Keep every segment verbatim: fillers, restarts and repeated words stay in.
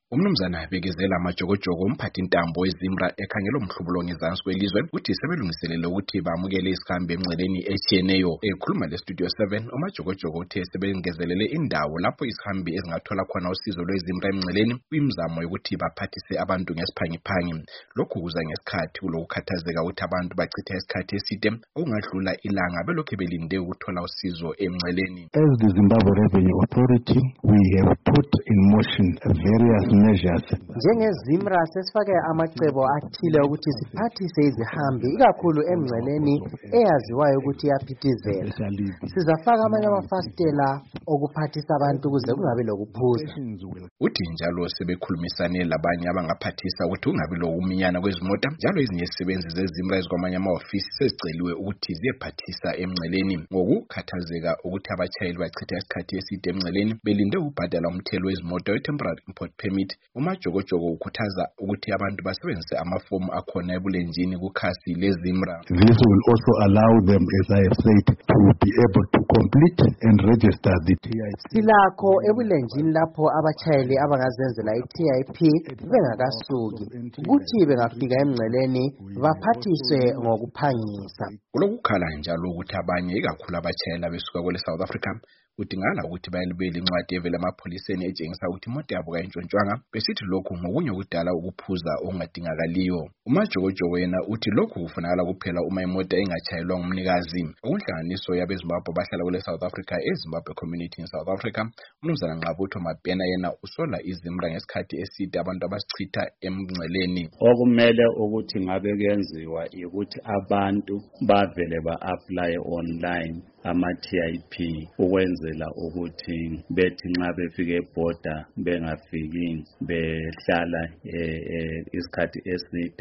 Umnumzana Bekezela Majokojoko umphathi intambo weZimra ekhangela umhlubulo ngezansi kwelizwe uthi sebelungiselele ukuthi bamukele isikhambi emngceleni etshiyeneyo. Ekhuluma leStudio seven, uMajokojoko uthe sebengezelele indawo lapho isikhambi ezingathola khona usizo lweZimra emngceleni kwimizamo yokuthi baphathise abantu ngesiphangiphangi. Lokhu kuza ngesikhathi kulokukhathazeka ukuthi abantu bachitha isikhathi eside okungadlula ilanga belokhu belinde ukuthola usizo emngceleni. As the Zimbabwe Revenue Authority, we have put in motion various measures. NjengeZimra sesifake amacebo athile ukuthi siphathise izihambi ikakhulu emngceleni eyaziwayo ukuthi iyaphithizela. Sizafaka amanye amafastela okuphathisa abantu ukuze kungabi lokuphuza. Uthi njalo sebekhulumisane labanye abangaphathisa ukuthi kungabi lokuminyana kwezimota, njalo izinye izisebenzi zeZimra ezikwamanye ama-ofisi seziceliwe ukuthi ziyephathisa emngceleni ngokukhathazeka ukuthi abatshayeli bachitha isikhathi eside emngceleni belinde ukubhadala umthelo wezimoto we-temporary import permit. uMajokojoko ukhuthaza ukuthi abantu basebenzise amafomu akhona ebulenjini kukhasi leZimra. This will also allow them, as I have said, to be able to complete and register the T I P. Silakho ebulenjini lapho abatshayeli abangazenzela i-T I P bengakasuki ukuthi bengafika emngceleni baphathiswe ngokuphangisa. Kulokukhala njalo ukuthi abanye ikakhulu abatshayeli abesuka kwele South Africa kudingakala ukuthi bayelibele incwadi evela emapholiseni etshengisa ukuthi imoto yabo kayintshontshwanga, besithi lokhu ngokunye ukudala ukuphuza okungadingakaliyo. uMajokojoko yena uthi lokhu kufunakala kuphela uma imoto engachayelwa ngumnikazi. Okunhlanganiso yabeZimbabwe bahlala kule South Africa eZimbabwe Community in South Africa, uMnumzana Nqabutho Mabhena yena usola iZimra ngesikhathi eside abantu abasichitha emngceleni. Okumele ukuthi ngabe kuyenziwa ukuthi abantu bavele ba-apply online ama-T I P ukwenzela ukuthi bethi nxa befike eborder bengafiki behlala isikhathi eside,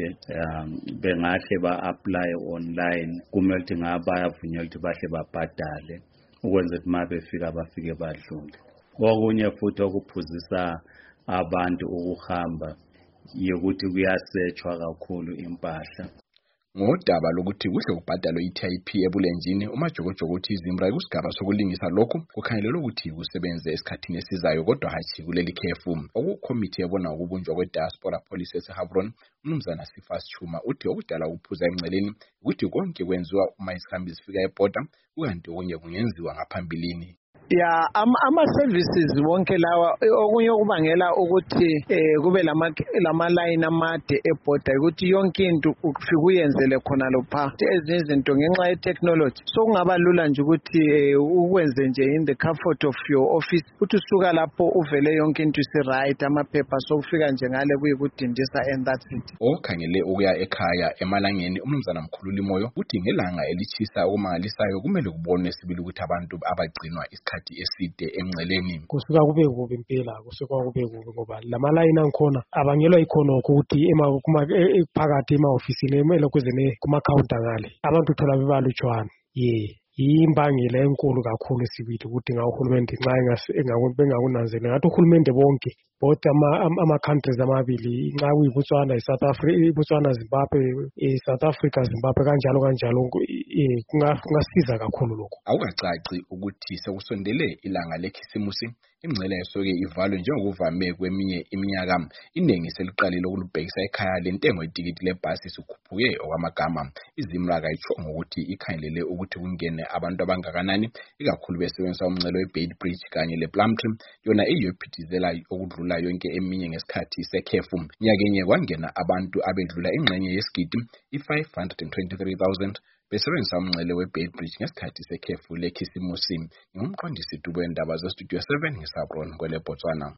bengahle ba-apply online. Kumele ukuthi ngaba bayavunyelwa ukuthi bahle babhadale ukwenzela ukuthi ma befika bafike badlule. Okunye futhi okuphuzisa abantu ukuhamba yokuthi kuyasetshwa kakhulu impahla. Ngodaba lokuthi kuhle kubhadalwe i-T I P ebulenjini, uMajokojoko uthi iZimra kusigaba sokulingisa lokhu kukhangelelwe ukuthi kusebenze esikhathini esizayo kodwa hatshi kuleli khefu. Okukomiti ebona ukubunjwa kwe-diaspora policy eseHabron, uMnumzana Sifas Chuma uthi okudala ukuphuza emngceleni ukuthi konke kwenziwa uma isikhambi zifika eborder kukanti okunye kungenziwa ngaphambilini. Ya ama services wonke lawa okunye okubangela ukuthi kube lama lama line amade eborder ukuthi yonke into ufike uyenzele khona lopha ezinye izinto ngenxa ye technology, so kungaba lula nje ukuthi ukwenze nje in the comfort of your office uthi usuka lapho uvele yonke into isi right, amaphepha so ufika nje ngale kuyikudindisa and that's it. Okhangele ukuya ekhaya emalangeni, uMnumzana Mkhululi Moyo uthi ngelanga elichisa okumangalisayo kumele kubonwe sibili ukuthi abantu abagcinwa isikhathi eside emngceleni. Kusuka kube kubi impela, kusuka kube kubi ngoba lamalayini angikhona abangelwa ikhono ukuthi ema phakathi ema-ofisi lemele kwezene kuma-counter ngale abantu uthola bebalutshwana. Ye imbangela enkulu kakhulu sibili ukuthi ngahulumende nxa bengakunanzeli ngathi uhulumende bonke both ama-countries amabili nxa kuyiBotswana iSouth Africa, iBotswana Zimbabwe, iSouth Africa Zimbabwe kanjalo kanjalo kungasiza kakhulu lokho. Awukacaci ukuthi sekusondele ilanga lekhisimusi, imngcele esoke ivalwe njengokuvame kweminye iminyaka. Iningi seliqalile ukulubhekisa ekhaya lentengo yetikiti lebhasi sikhuphuke okwamagama. iZimra kayitshongo ukuthi ikhangelele ukuthi kungene abantu abangakanani ikakhulu besebenzisa umngcele weBeitbridge kanye lePlumtree, yona eyiphithizela okudlula yonke eminye ngesikhathi sekhefu. Nyakenye kwangena abantu abedlula ingxenye yesigidi i-five hundred twenty-three thousand besebenzisa umngcele weBeitbridge ngesikhathi sekhefu lekhisimusi. Ngumqondisi Dube ndaba zeStudio seven ngeSabron kwele Botswana.